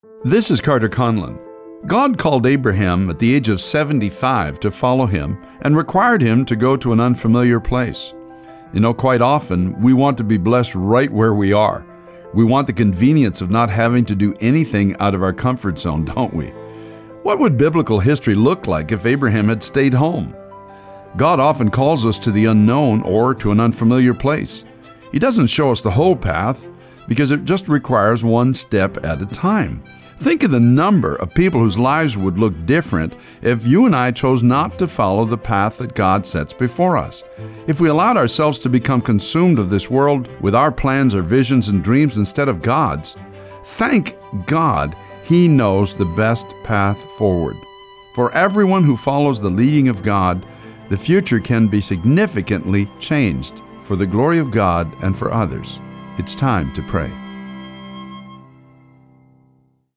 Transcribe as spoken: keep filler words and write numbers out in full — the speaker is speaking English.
This is Carter Conlon. God called Abraham at the age of seventy-five to follow him and required him to go to an unfamiliar place. You know, quite often, we want to be blessed right where we are. We want the convenience of not having to do anything out of our comfort zone, don't we? What would biblical history look like if Abraham had stayed home? God often calls us to the unknown or to an unfamiliar place. He doesn't show us the whole path because it just requires one step at a time. Think of the number of people whose lives would look different if you and I chose not to follow the path that God sets before us. If we allowed ourselves to become consumed of this world with our plans, our visions, and dreams instead of God's, thank God He knows the best path forward. For everyone who follows the leading of God, the future can be significantly changed for the glory of God and for others. It's time to pray.